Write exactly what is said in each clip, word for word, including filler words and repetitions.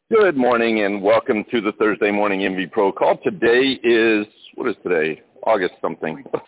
Good morning and welcome to the Thursday morning M V Pro call. Today is, what is today? August something. is,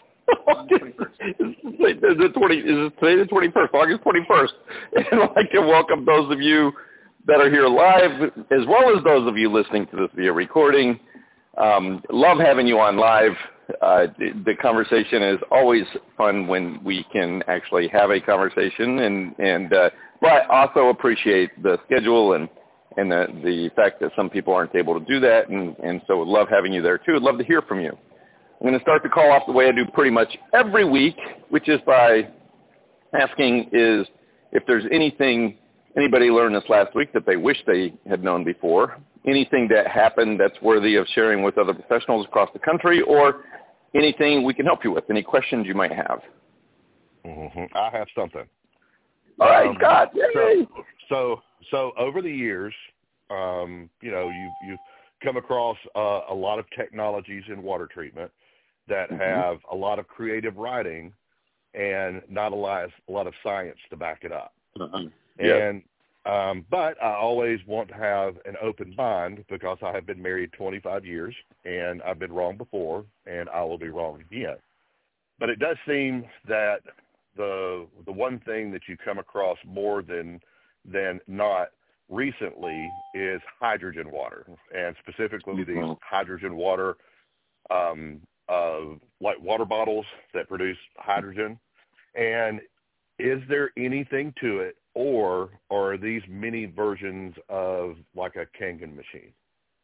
it twenty, is it today the twenty-first? August twenty-first. And I'd like to welcome those of you that are here live as well as those of you listening to this via recording. Um, love having you on live. Uh, the, the conversation is always fun when we can actually have a conversation, and, and uh, but I also appreciate the schedule and and the, the fact that some people aren't able to do that, and, and so would love having you there too. I'd love to hear from you. I'm going to start the call off the way I do pretty much every week, which is by asking is if there's anything anybody learned this last week that they wish they had known before, anything that happened that's worthy of sharing with other professionals across the country, or anything we can help you with, any questions you might have. Mm-hmm. I have something. All right, um, Scott. Yay. So, so, so over the years, um, you know, you've, you've come across uh, a lot of technologies in water treatment that mm-hmm. have a lot of creative writing and not a lot, a lot of science to back it up. Uh-huh. And um, but I always want to have an open mind because I have been married twenty-five years, and I've been wrong before, and I will be wrong again. But it does seem that the the one thing that you come across more than than not recently is hydrogen water, and specifically mm-hmm. these hydrogen water, um, uh, like water bottles that produce hydrogen. And is there anything to it, or, or are these mini versions of like a Kangen machine?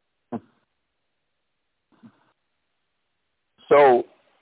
So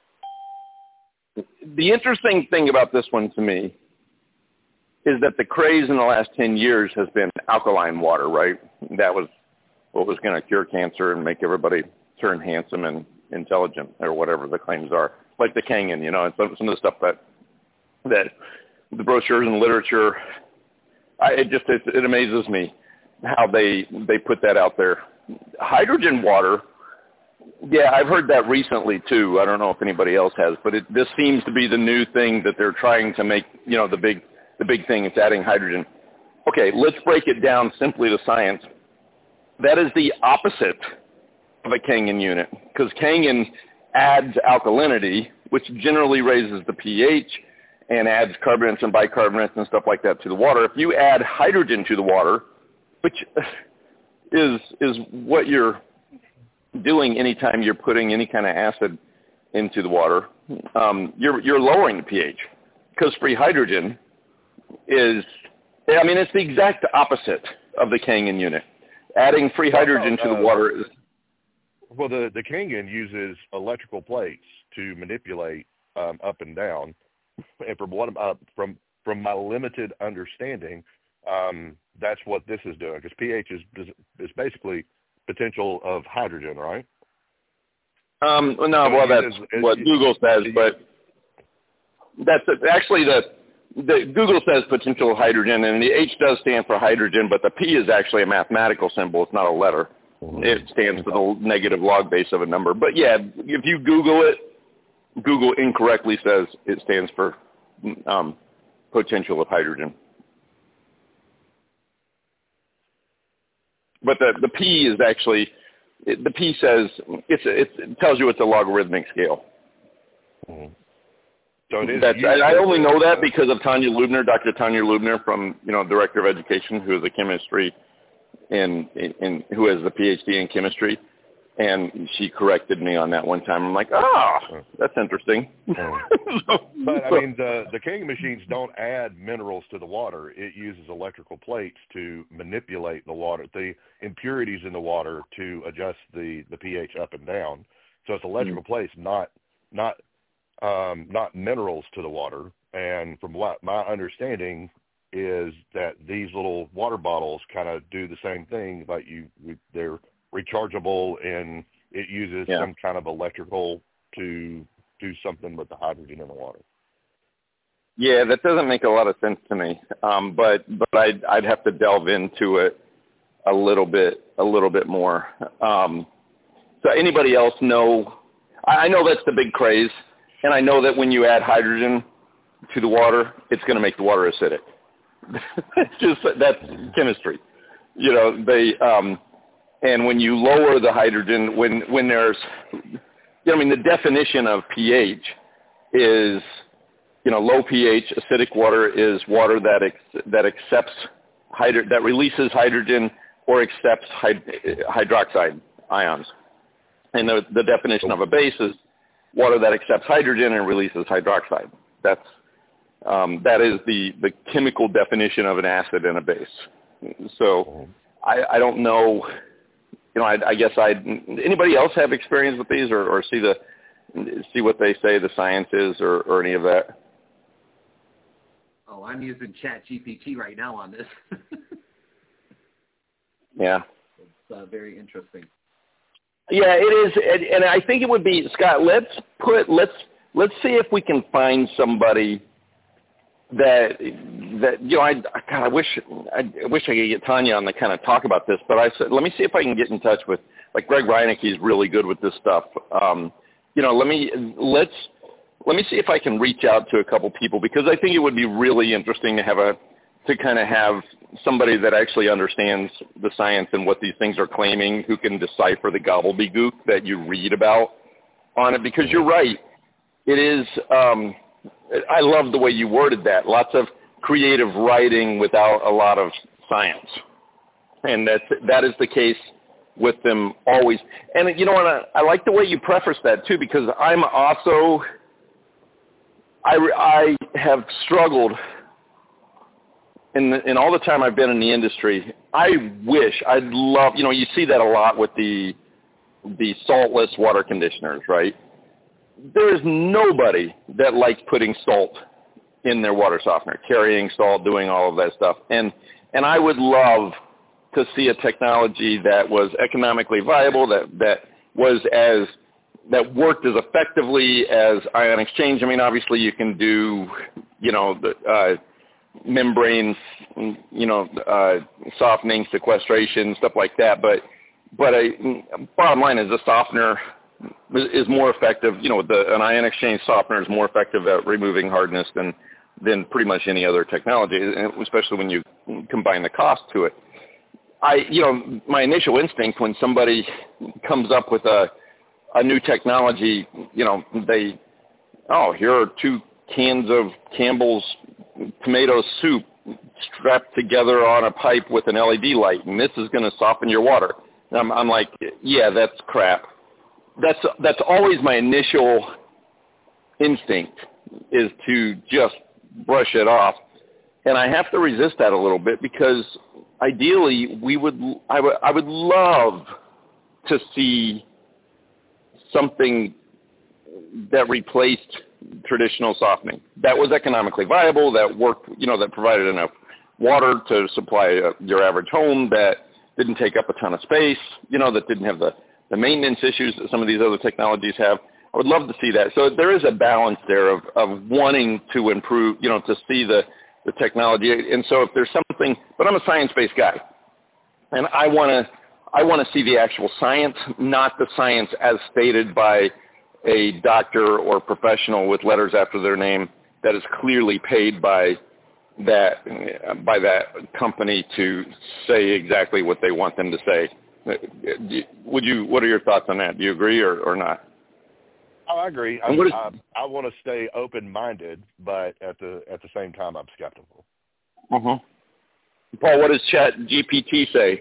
the interesting thing about this one to me is that the craze in the last ten years has been alkaline water, right? That was what was going to cure cancer and make everybody turn handsome and intelligent, or whatever the claims are. Like the Kangen, you know, and some, some of the stuff that, that the brochures and literature, I, it just, it, it amazes me how they, they put that out there. Hydrogen water, yeah, I've heard that recently too. I don't know if anybody else has, but it, this seems to be the new thing that they're trying to make, you know, the big, the big thing is adding hydrogen. Okay, let's break it down simply to science. That is the opposite of a Kangen unit, because Kangen adds alkalinity, which generally raises the pH and adds carbonates and bicarbonates and stuff like that to the water. If you add hydrogen to the water, which is is what you're doing anytime you're putting any kind of acid into the water, um, you're you're lowering the pH, because free hydrogen is, I mean, it's the exact opposite of the Kangen unit. Adding free hydrogen to the water is... Well, the, the Kangen uses electrical plates to manipulate um, up and down. And from what uh, from from my limited understanding, um, that's what this is doing, because pH is is basically potential of hydrogen, right? Um, no, so well, that's is, is, what is, Google says, is, but that's actually the, the Google says potential hydrogen, and the H does stand for hydrogen, but the P is actually a mathematical symbol. It's not a letter. Mm-hmm. It stands for the negative log base of a number. But yeah, if you Google it, Google incorrectly says it stands for um, potential of hydrogen. But the, the P is actually, it, the P says, it's, it's, it tells you it's a logarithmic scale. Mm-hmm. So it is. That's, I, I only know that because of Tanya Lubner, Doctor Tanya Lubner, from, you know, Director of Education, who is a chemistry, and, and who has the P H D in chemistry. And she corrected me on that one time. I'm like, oh, that's interesting. Mm. so, but, I mean, the, the Kangen machines don't add minerals to the water. It uses electrical plates to manipulate the water, the impurities in the water, to adjust the, the pH up and down. So it's electrical mm. plates, not not um, not minerals to the water. And from what my understanding is that these little water bottles kind of do the same thing, but you they're rechargeable, and it uses yeah. some kind of electrical to do something with the hydrogen in the water. Yeah, that doesn't make a lot of sense to me. Um, but but I'd I'd have to delve into it a little bit a little bit more. Um, so anybody else know? I, I know that's the big craze, and I know that when you add hydrogen to the water, it's going to make the water acidic. It's just that's chemistry. You know, they. Um, And when you lower the hydrogen, when, when there's, you know, I mean, the definition of pH is, you know, low pH acidic water is water that ex, that accepts hydro, that releases hydrogen or accepts hyd, hydroxide ions. And the, the definition of a base is water that accepts hydrogen and releases hydroxide. That's um, that is the, the chemical definition of an acid and a base. So I, I don't know, you know, I, I guess I anybody else have experience with these or, or see the see what they say the science is or, or any of that? Oh, I'm using Chat G P T right now on this. Yeah. It's uh, very interesting. Yeah, it is, and, and I think it would be, Scott. Let's put let's let's see if we can find somebody that that you know. I God, I wish I, I wish I could get Tanya on to kind of talk about this, but I said let me see if I can get in touch with like Greg Reineke. He's really good with this stuff. Um, you know, let me let's let me see if I can reach out to a couple people because I think it would be really interesting to have a to kind of have somebody that actually understands the science and what these things are claiming, who can decipher the gobbledygook that you read about on it. Because you're right, it is. Um, I love the way you worded that. Lots of creative writing without a lot of science, and that that is the case with them always. And you know what? I, I like the way you preface that too, because I'm also I I have struggled. In, the, in all the time I've been in the industry, I wish, I'd love, you know, you see that a lot with the the saltless water conditioners, right? There is nobody that likes putting salt in their water softener, carrying salt, doing all of that stuff. And and I would love to see a technology that was economically viable, that, that was as, that worked as effectively as ion exchange. I mean, obviously you can do, you know, the, uh, membranes, you know, uh, softening, sequestration, stuff like that. But, but a, bottom line is the softener is more effective. You know, the, an ion exchange softener is more effective at removing hardness than, than pretty much any other technology, especially when you combine the cost to it. I, you know, my initial instinct when somebody comes up with a, a new technology, you know, they, oh, here are two cans of Campbell's tomato soup strapped together on a pipe with an L E D light, and this is going to soften your water. And I'm, I'm like, yeah, that's crap. That's that's always my initial instinct, is to just brush it off. And I have to resist that a little bit because ideally we would I would I would love to see something that replaced traditional softening, that was economically viable, that worked, you know, that provided enough water to supply uh, your average home, that didn't take up a ton of space, you know, that didn't have the, the maintenance issues that some of these other technologies have. I would love to see that. So there is a balance there of, of wanting to improve, you know, to see the, the technology. And so if there's something, but I'm a science-based guy, and I want to I want to see the actual science, not the science as stated by a doctor or professional with letters after their name that is clearly paid by that by that company to say exactly what they want them to say. Would you? What are your thoughts on that? Do you agree or, or not? Oh, I agree. I, is, I, I want to stay open-minded, but at the at the same time, I'm skeptical. Uh-huh. Paul, what does Chat G P T say?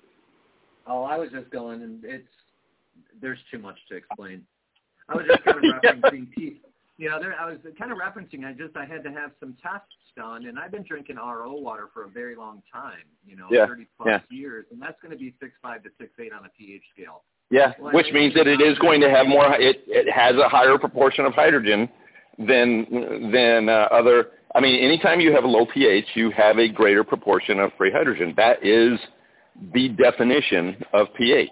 Oh, I was just going, and it's there's too much to explain. I was just kind of referencing, yeah. you know, there, I was kind of referencing, I just, I had to have some tests done, and I've been drinking R O water for a very long time, you know, yeah. thirty plus yeah. years, and that's going to be six point five to six point eight on a pH scale. Yeah, well, which means that it is going to have more, it, it has a higher proportion of hydrogen than, than uh, other, I mean, anytime you have a low pH, you have a greater proportion of free hydrogen. That is the definition of pH,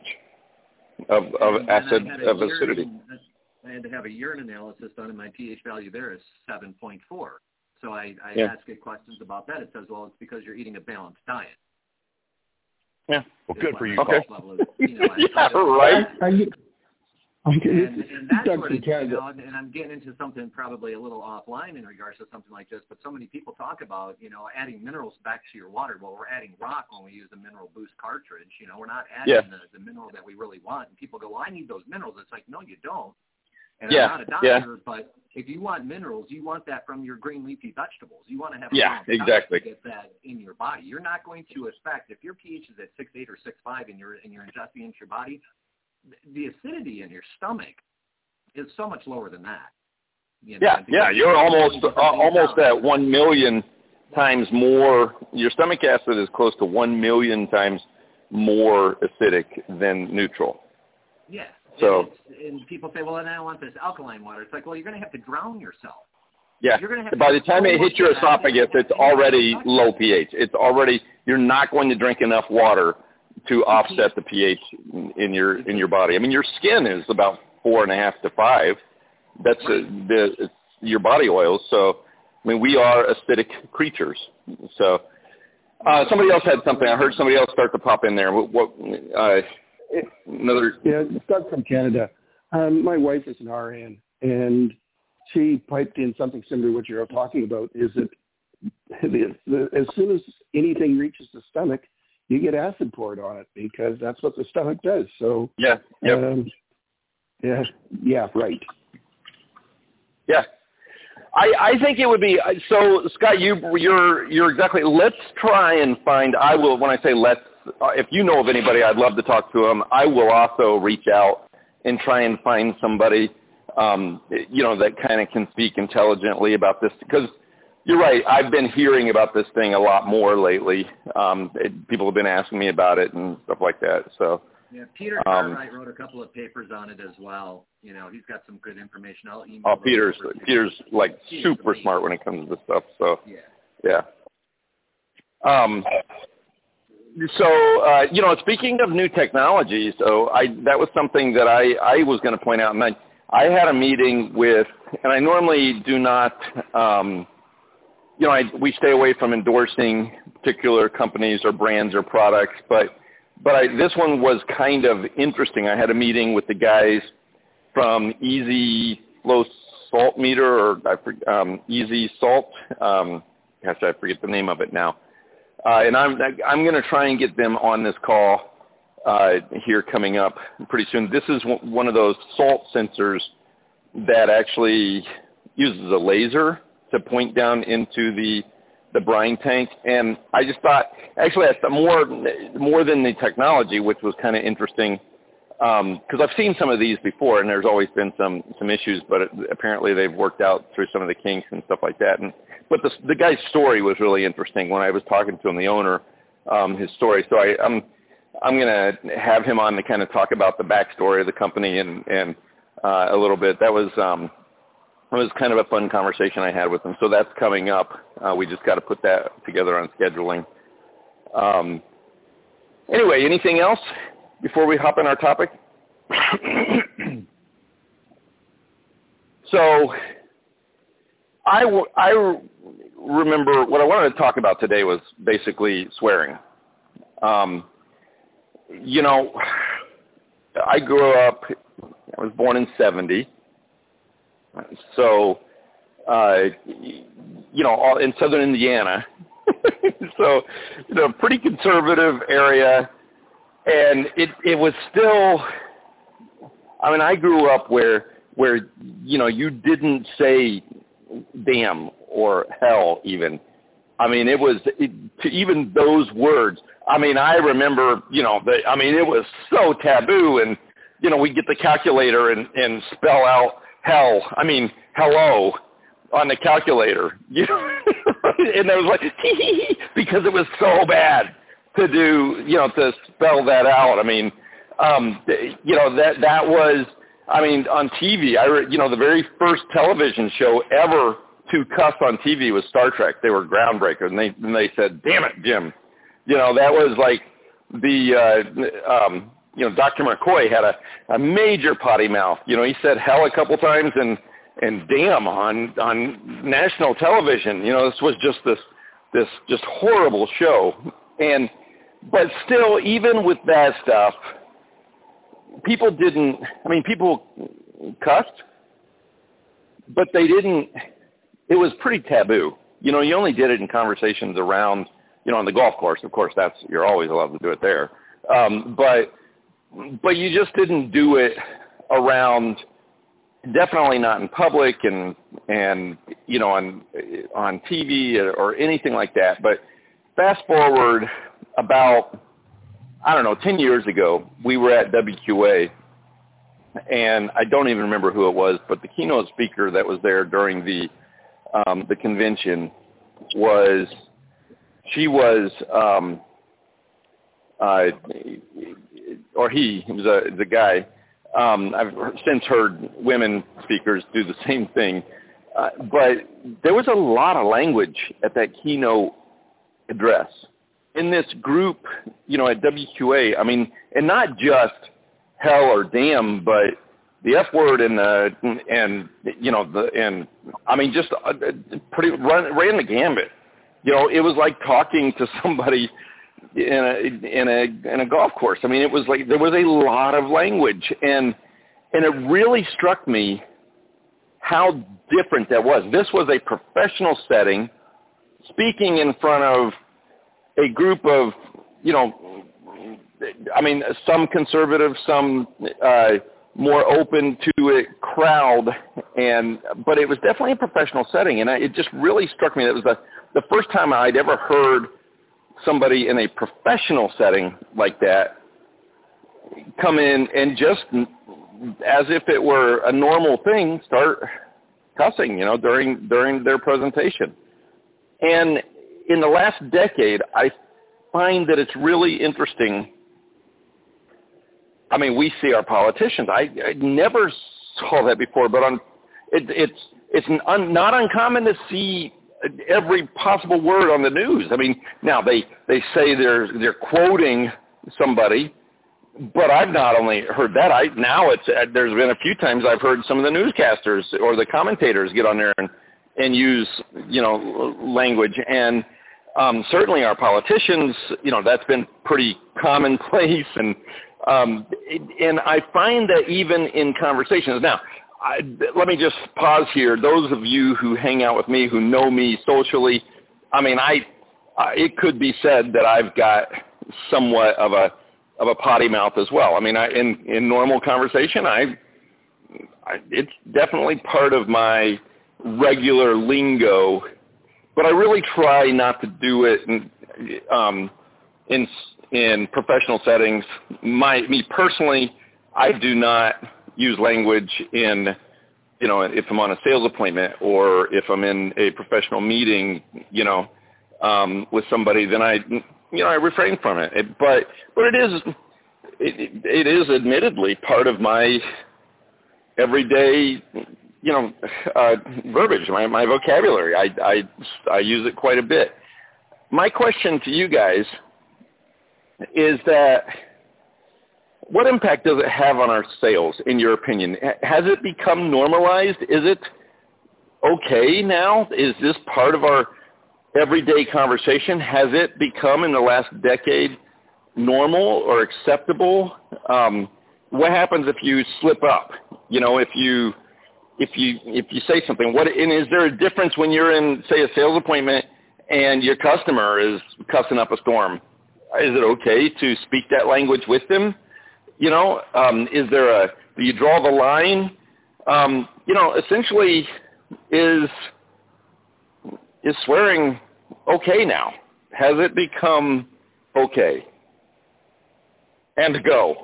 of, of and acid, of urine, acidity. I had to have a urine analysis done, and my pH value there is seven point four. So I, I yeah. ask it questions about that. It says, well, it's because you're eating a balanced diet. Yeah. Well, good for you. Okay. Is, you know, yeah, right. Are you, And, and that's what it, you know, and, and I'm getting into something probably a little offline in regards to something like this, but so many people talk about, you know, adding minerals back to your water. Well, we're adding rock when we use the Mineral Boost cartridge. You know, we're not adding yeah. the, the mineral that we really want. And people go, well, I need those minerals. It's like, no, you don't. And yeah. I'm not a doctor, yeah. but if you want minerals, you want that from your green leafy vegetables. You want to have a yeah, exactly. to get that in your body. You're not going to affect, if your pH is at six point eight or six point five and you're, and you're ingesting into your body, the acidity in your stomach is so much lower than that. You know, yeah, yeah, you're almost uh, almost at one million times more. Your stomach acid is close to one million times more acidic than neutral. Yeah. So, and, and people say, well, then I want this alkaline water. It's like, well, you're going to have to drown yourself. Yeah. You're gonna have By to the time it hits your esophagus, it's already low pH. It's already, you're not going to drink enough water to offset the pH in your in your body. I mean, your skin is about four and a half to five. That's a, the it's your body oils. So, I mean, we are acidic creatures. So, uh, somebody else had something. I heard somebody else start to pop in there. What? what uh, another? Yeah, Doug from Canada. Um, my wife is an R N, and she piped in something similar to what you're talking about. Is that the, the, as soon as anything reaches the stomach, you get acid poured on it because that's what the stomach does. So yeah, yep. um, yeah, yeah, right. Yeah, I, I think it would be so. Scott, you you're you're exactly. Let's try and find. I will when I say let's. Uh, if you know of anybody, I'd love to talk to them. I will also reach out and try and find somebody, um, you know, that kind of can speak intelligently about this because. You're right. I've been hearing about this thing a lot more lately. Um, it, people have been asking me about it and stuff like that. So yeah, Peter um, Cartwright wrote a couple of papers on it as well. You know, he's got some good information. I'll email. Oh, Peter's Peter's like Peter's super amazing. Smart when it comes to this stuff. So yeah, yeah. Um. So uh, you know, speaking of new technology, so I that was something that I I was going to point out, and I I had a meeting with, and I normally do not. Um, You know, I, we stay away from endorsing particular companies or brands or products, but but I, this one was kind of interesting. I had a meeting with the guys from Easy Flow Salt Meter, or I, um, Easy Salt. Um, gosh, I forget the name of it now. Uh, and I'm I'm going to try and get them on this call uh, here coming up pretty soon. This is one of those salt sensors that actually uses a laser to point down into the the brine tank, and I just thought actually that's more more than the technology, which was kind of interesting because um, I've seen some of these before, and there's always been some some issues, but it, apparently they've worked out through some of the kinks and stuff like that. And but the the guy's story was really interesting when I was talking to him, the owner, um, his story. So I, I'm I'm gonna have him on to kind of talk about the backstory of the company and and uh, a little bit. That was. Um, It was kind of a fun conversation I had with him. So that's coming up. Uh, we just got to put that together on scheduling. Um, anyway, anything else before we hop in our topic? So I, w- I remember what I wanted to talk about today was basically swearing. Um, you know, I grew up, I was born in seventy. So, uh, you know, in southern Indiana, so, you know, pretty conservative area, and it it was still, I mean, I grew up where, where you know, you didn't say damn or hell even. I mean, it was, it, to even those words, I mean, I remember, you know, the, I mean, it was so taboo, and, you know, we'd get the calculator and, and spell out hell, I mean, hello on the calculator, you know, and I was like, because it was so bad to do, you know, to spell that out. I mean, um, you know, that, that was, I mean, on T V, I, you know, the very first television show ever to cuss on T V was Star Trek. They were groundbreakers, and they, and they said, damn it, Jim. You know, that was like the, uh, um, you know, Doctor McCoy had a, a major potty mouth. You know, he said hell a couple times and, and damn on, on national television. You know, this was just this, this just horrible show. And, but still, even with that stuff, people didn't, I mean, people cussed, but they didn't, it was pretty taboo. You know, you only did it in conversations around, you know, on the golf course. Of course, that's, you're always allowed to do it there. Um, but, but you just didn't do it around, definitely not in public and, and, you know, on, on T V or anything like that. But fast forward about, I don't know, ten years ago, we were at W Q A, and I don't even remember who it was, but the keynote speaker that was there during the um, the convention was, she was, um, uh, or he, he was a the guy. Um, I've since heard women speakers do the same thing, uh, but there was a lot of language at that keynote address. In this group, you know, at W Q A, I mean, and not just hell or damn, but the F word and the, and, you know, the, and, I mean, just uh, pretty, run, ran the gambit. You know, it was like talking to somebody in a, in a, in a golf course. I mean, it was like, there was a lot of language, and, and it really struck me how different that was. This was a professional setting, speaking in front of a group of, you know, I mean, some conservative, some uh, more open to it crowd, and but it was definitely a professional setting, and I, it just really struck me that it was the, the first time I'd ever heard somebody in a professional setting like that come in and just, as if it were a normal thing, start cussing, you know, during during their presentation. And in the last decade, I find that it's really interesting. I mean, we see our politicians. I, I never saw that before, but on, it, it's it's un, not uncommon to see every possible word on the news. I mean, now they, they say they're they're quoting somebody, but I've not only heard that. I now it's there's been a few times I've heard some of the newscasters or the commentators get on there and and use, you know, language. And um, certainly our politicians, you know, that's been pretty commonplace. And um, and I find that even in conversations now, I, let me just pause here. Those of you who hang out with me, who know me socially, I mean, I, I it could be said that I've got somewhat of a of a potty mouth as well. I mean, I, in in normal conversation, I, I it's definitely part of my regular lingo, but I really try not to do it in um, in in professional settings. My me personally, I do not use language in, you know, if I'm on a sales appointment or if I'm in a professional meeting, you know, um, with somebody, then I, you know, I refrain from it. it but but it is it, it is admittedly part of my everyday, you know, uh, verbiage, my, my vocabulary. I, I, I use it quite a bit. My question to you guys is that what impact does it have on our sales, in your opinion? Has it become normalized? Is it okay now? Is this part of our everyday conversation? Has it become, in the last decade, normal or acceptable? Um, what happens if you slip up? You know, if you if you if you say something, what and is there a difference when you're in, say, a sales appointment and your customer is cussing up a storm? Is it okay to speak that language with them? You know, um, is there a, do you draw the line? Um, you know, essentially, is is swearing okay now? Has it become okay? And go.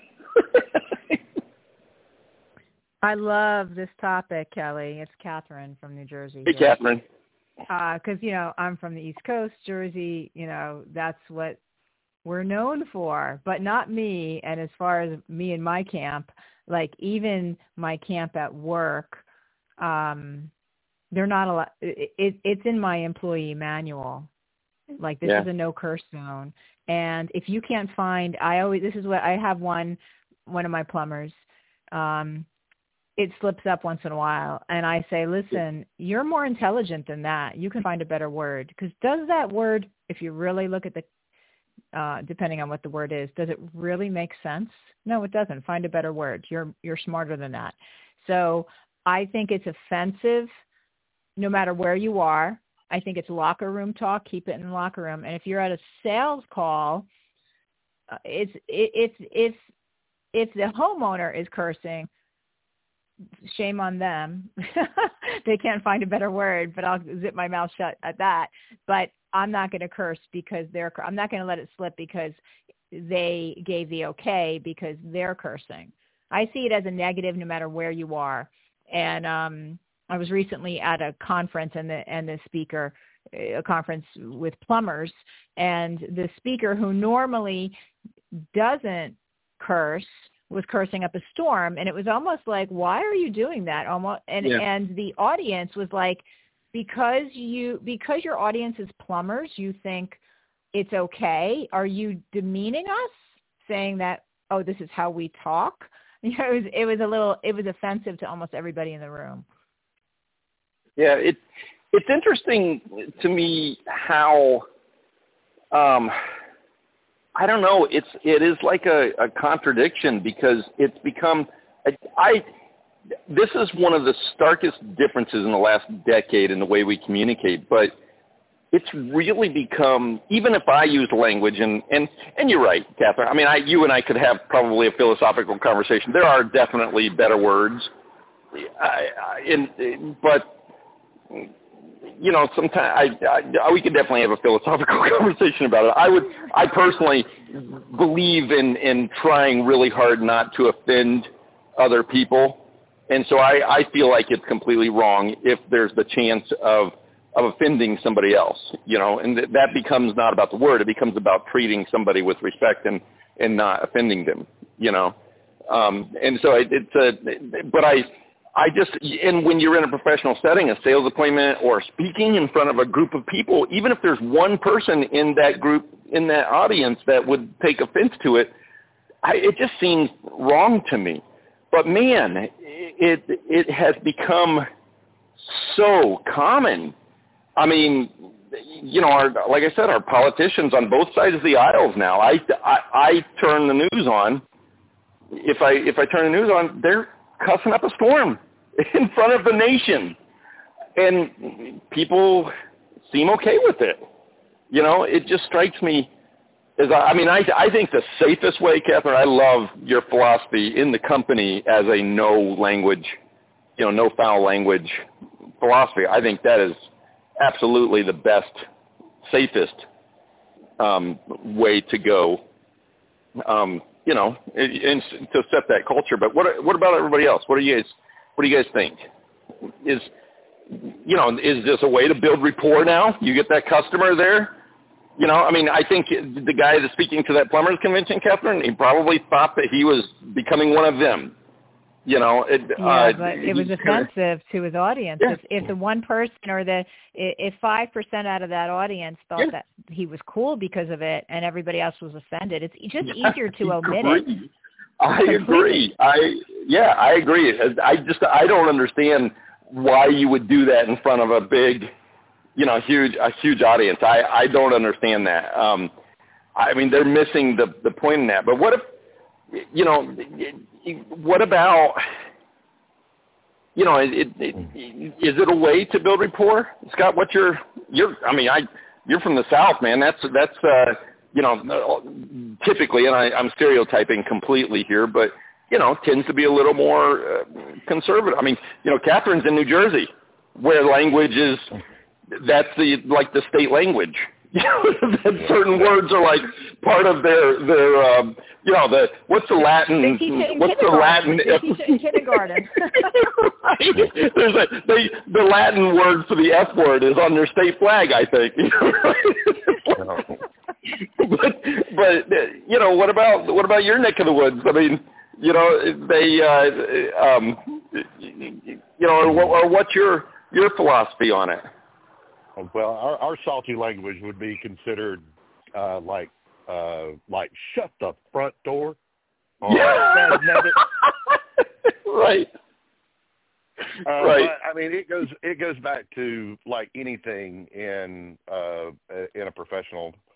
I love this topic, Kelly. It's Catherine from New Jersey. Hey, Catherine. Because, uh, you know, I'm from the East Coast, Jersey. You know, that's what we're known for, but not me. And as far as me and my camp, like even my camp at work, um, they're not allowed. It, it, it's in my employee manual. Like this yeah. is a no curse zone. And if you can't find, I always, this is what I have one, one of my plumbers, um, it slips up once in a while. And I say, listen, you're more intelligent than that. You can find a better word. Because does that word, if you really look at the uh, depending on what the word is. Does it really make sense? No, it doesn't. Find a better word. You're you're smarter than that. So I think it's offensive no matter where you are. I think it's locker room talk. Keep it in the locker room. And if you're at a sales call, uh, it's it, it's it's if the homeowner is cursing, shame on them. They can't find a better word, but I'll zip my mouth shut at that. But I'm not going to curse because they're, I'm not going to let it slip because they gave the okay because they're cursing. I see it as a negative no matter where you are. And um, I was recently at a conference and the, and the speaker, a conference with plumbers, and the speaker who normally doesn't curse was cursing up a storm, and it was almost like, why are you doing that? Almost, and yeah. and the audience was like, because you because your audience is plumbers, you think it's okay. Are you demeaning us, saying that, oh, this is how we talk? You know, it was it was a little it was offensive to almost everybody in the room. Yeah, it it's interesting to me how. Um, I don't know. It's it is like a, a contradiction because it's become. I, I this is one of the starkest differences in the last decade in the way we communicate. But it's really become. Even if I use language, and and and you're right, Catherine. I mean, I you and I could have probably a philosophical conversation. There are definitely better words, I, I, in, but. You know, sometimes I, I, we could definitely have a philosophical conversation about it. I would, I personally believe in, in trying really hard not to offend other people. And so I, I feel like it's completely wrong if there's the chance of, of offending somebody else, you know, and th- that becomes not about the word. It becomes about treating somebody with respect and, and not offending them, you know. Um, and so it, it's a, but I, I just, and when you're in a professional setting, a sales appointment or speaking in front of a group of people, even if there's one person in that group, in that audience that would take offense to it, I, it just seems wrong to me. But man, it it has become so common. I mean, you know, our, like I said, our politicians on both sides of the aisles now, I, I, I turn the news on. If I if I turn the news on, they're cussing up a storm in front of the nation, and people seem okay with it. You know, it just strikes me as, I mean, I, I think the safest way, Catherine, I love your philosophy in the company as a no language, you know, no foul language philosophy. I think that is absolutely the best, safest um, way to go. Um, you know, and, and to set that culture. But what what about everybody else? What do you guys What do you guys think? Is you know is this a way to build rapport now? You get that customer there. You know, I mean, I think the guy that's speaking to that plumbers convention, Catherine, he probably thought that he was becoming one of them. You know, it, yeah, uh, but it was offensive to his audience. Yeah. If, if the one person or the if five percent out of that audience thought Yeah. that he was cool because of it, and everybody else was offended, it's just Yeah, easier to I omit agree. it. I Completely. agree. I yeah, I agree. I just I don't understand why you would do that in front of a big, you know, huge a huge audience. I I don't understand that. Um, I mean, they're missing the the point in that. But what if, you know, what about, you know, it, it, is it a way to build rapport, Scott? What's your your? I mean, I you're from the South, man. That's that's uh, you know, typically, and I, I'm stereotyping completely here, but you know, tends to be a little more uh, conservative. I mean, you know, Catherine's in New Jersey, where language is that's the like the state language. You know, that certain words are like part of their their um, you know the what's the Latin They teach it in what's the Latin They teach it in kindergarten. Right. There's a they, the Latin word for the F word is on their state flag, I think. but but you know, what about what about your neck of the woods? I mean, you know, they uh, um, you know, or, or what's your your philosophy on it? Well, our, our salty language would be considered uh, like uh, like shut the front door. Or Yeah. Right. Uh, right. But, I mean, it goes it goes back to like anything in uh, in a professional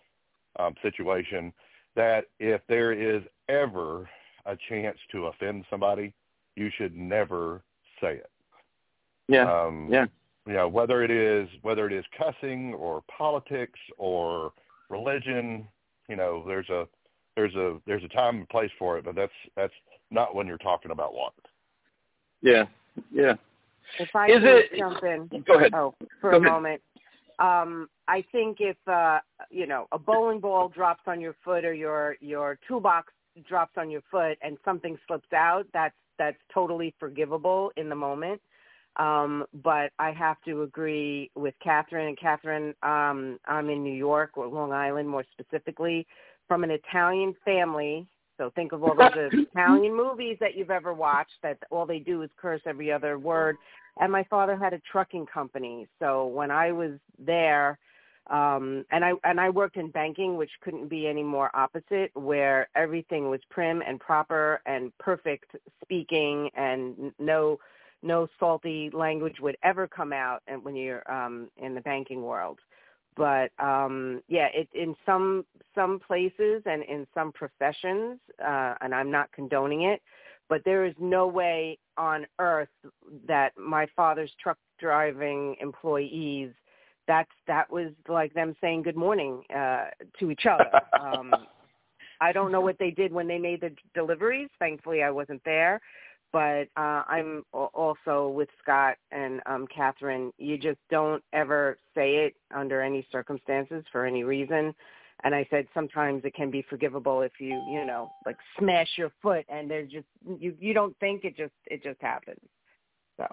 um, situation, that if there is ever a chance to offend somebody, you should never say it. Yeah. Um, yeah. You know, whether it is whether it is cussing or politics or religion, you know, there's a there's a there's a time and place for it, but that's that's not when you're talking about water. Yeah. Yeah. If I is can it, jump in, go ahead. Oh, for go a ahead. moment. Um, I think if uh, you know a bowling ball drops on your foot or your your toolbox drops on your foot and something slips out, that's that's totally forgivable in the moment. Um, but I have to agree with Catherine. And Catherine, um, I'm in New York or Long Island more specifically, from an Italian family. So think of all those Italian movies that you've ever watched that all they do is curse every other word. And my father had a trucking company. So when I was there, um, and I and I worked in banking, which couldn't be any more opposite, where everything was prim and proper and perfect speaking, and no no salty language would ever come out and when you're um, in the banking world. But um, yeah, it, in some some places and in some professions, uh, and I'm not condoning it, but there is no way on earth that my father's truck driving employees, that's that was like them saying good morning uh, to each other. Um, I don't know what they did when they made the deliveries. Thankfully, I wasn't there. But uh, I'm also with Scott and um, Catherine. You just don't ever say it under any circumstances for any reason. And I said sometimes it can be forgivable if you, you know, like smash your foot and there's just you, you don't think it just it just happens. So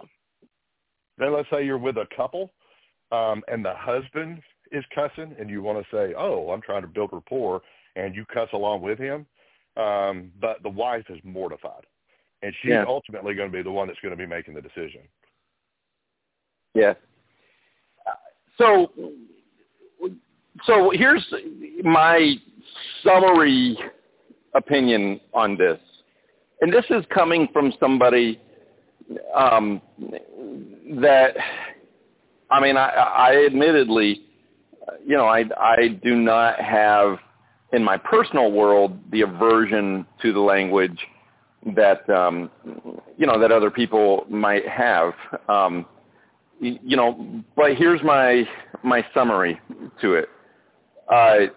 then let's say you're with a couple um, and the husband is cussing and you want to say, oh, I'm trying to build rapport, and you cuss along with him, um, but the wife is mortified. And she's yeah. ultimately going to be the one that's going to be making the decision. Yeah. So, so here's my summary opinion on this. And this is coming from somebody um, that, I mean, I, I admittedly, you know, I, I do not have in my personal world the aversion to the language that um, you know that other people might have, um, you know. But here's my my summary to it. Uh,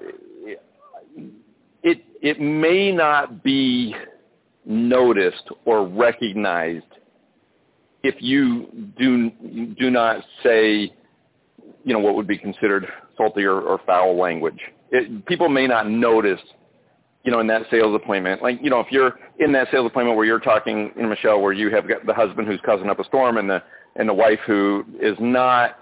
it it may not be noticed or recognized if you do do not say, you know, what would be considered salty or, or foul language. It, people may not notice, you know, in that sales appointment, like, you know, if you're in that sales appointment where you're talking, you know, Michelle, where you have got the husband who's causing up a storm and the and the wife who is not,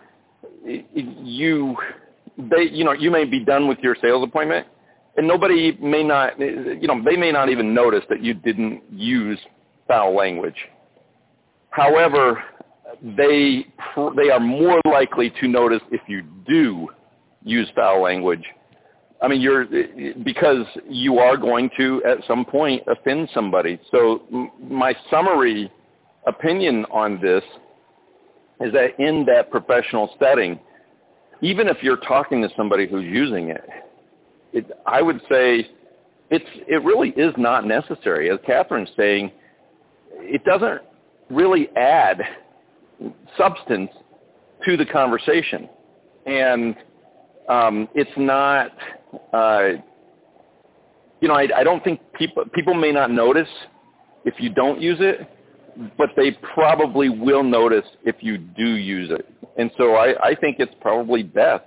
you, they, you know, you may be done with your sales appointment, and nobody may not, you know, they may not even notice that you didn't use foul language. However, they they are more likely to notice if you do use foul language. I mean, you're because you are going to at some point offend somebody. So m- my summary opinion on this is that in that professional setting, even if you're talking to somebody who's using it, it I would say it's it really is not necessary. As Catherine's saying, it doesn't really add substance to the conversation, and um, it's not. Uh, you know, I, I don't think people people may not notice if you don't use it, but they probably will notice if you do use it. And so I, I think it's probably best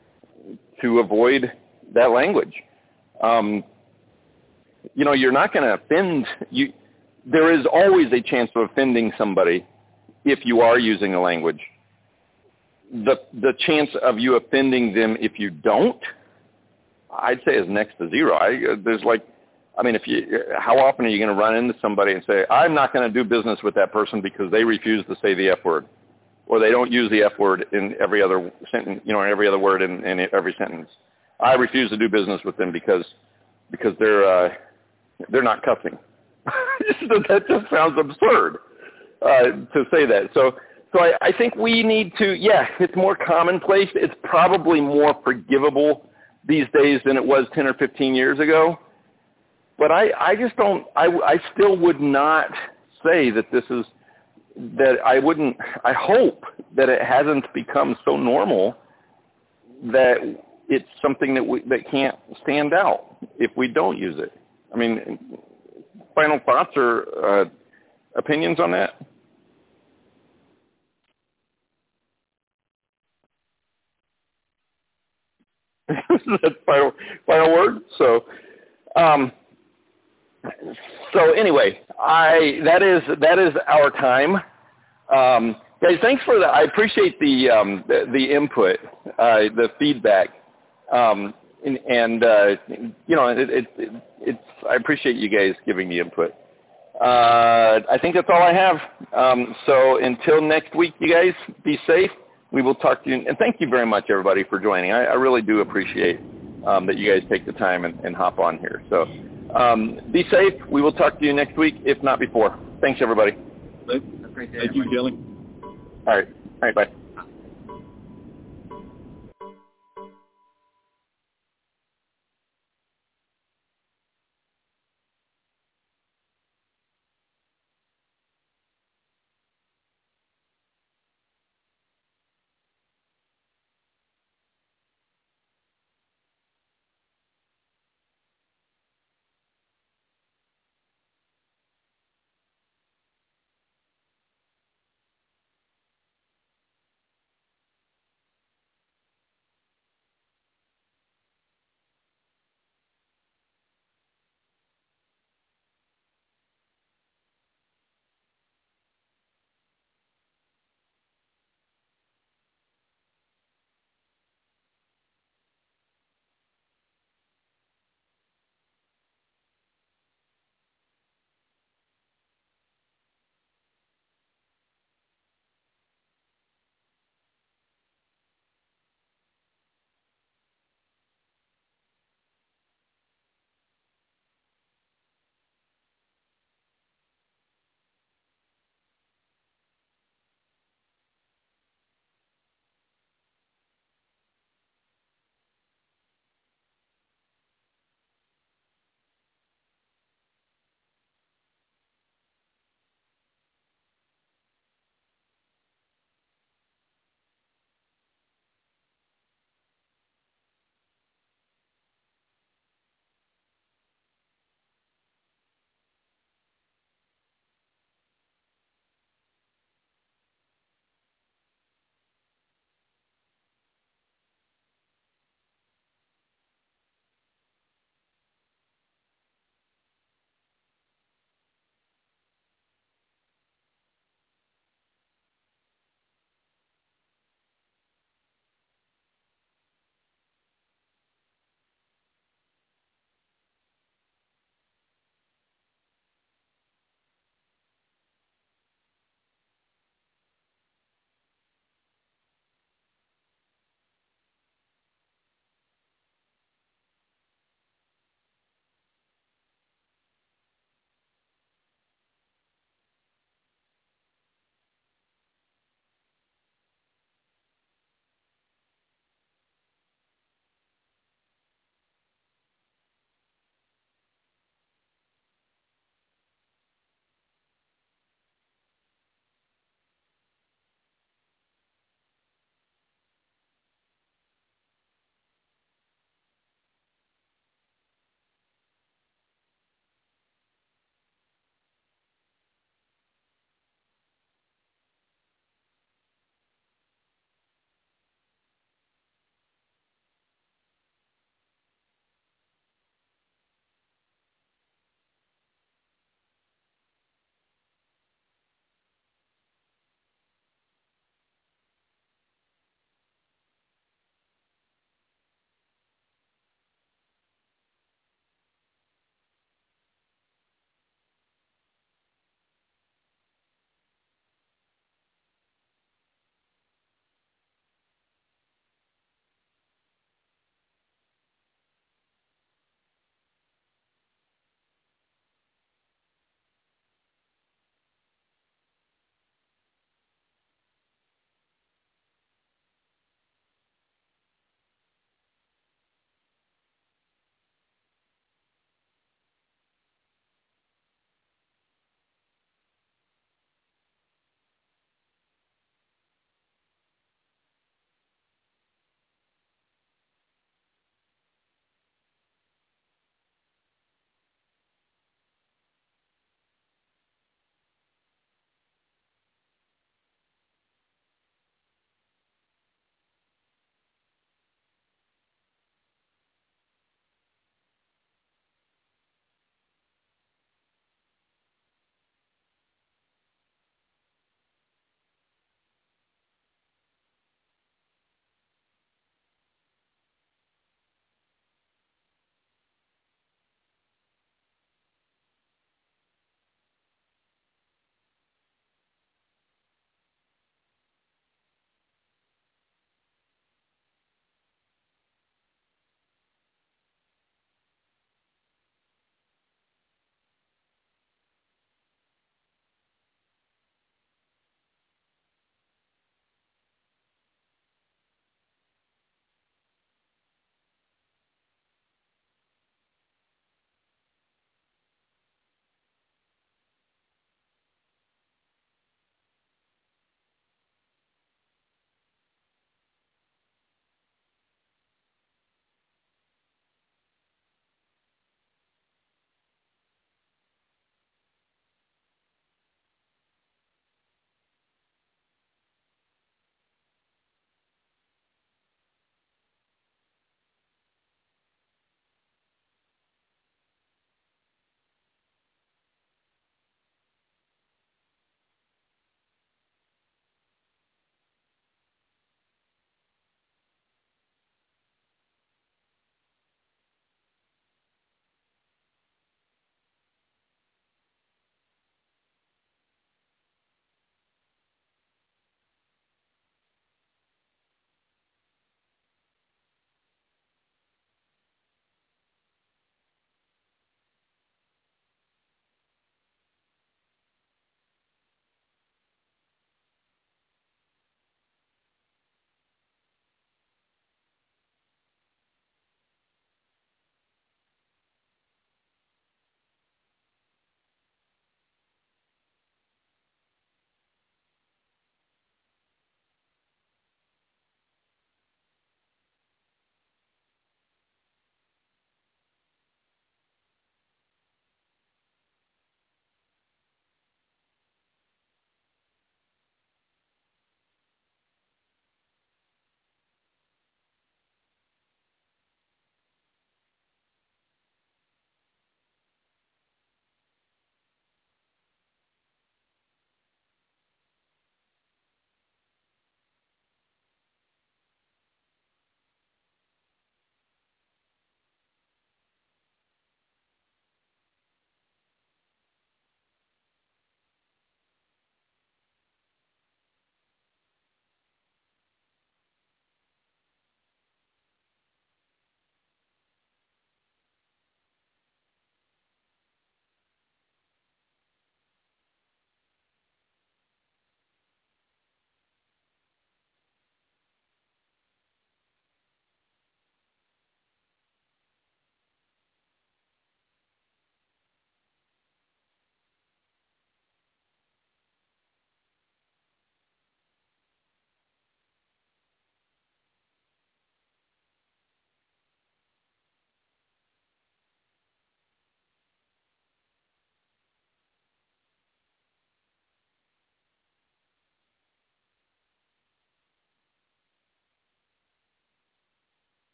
to avoid that language. Um, you know, you're not going to offend you. There is always a chance of offending somebody if you are using a language. The the chance of you offending them if you don't, I'd say is next to zero. I, there's like, I mean, if you, how often are you going to run into somebody and say, I'm not going to do business with that person because they refuse to say the F word, or they don't use the F word in every other sentence, you know, in every other word in, in every sentence. I refuse to do business with them because because they're uh, they're not cussing. That just sounds absurd uh, to say that. So. So I, I think we need to, yeah, it's more commonplace. It's probably more forgivable these days than it was ten or fifteen years ago. But I, I just don't, I, I still would not say that this is, that I wouldn't, I hope that it hasn't become so normal that it's something that we, that can't stand out if we don't use it. I mean, final thoughts or uh, opinions on that? That's final, final word. So, um, so anyway, I that is that is our time, um, guys. Thanks for that. I appreciate the um, the, the input, uh, the feedback, um, and, and uh, you know, it, it, it, it's. I appreciate you guys giving the input. Uh, I think that's all I have. Um, so until next week, you guys be safe. We will talk to you. And thank you very much, everybody, for joining. I, I really do appreciate um, that you guys take the time and, and hop on here. So um, be safe. We will talk to you next week, if not before. Thanks, everybody. Have a great day. Thank you, Kelly. All right. All right, bye.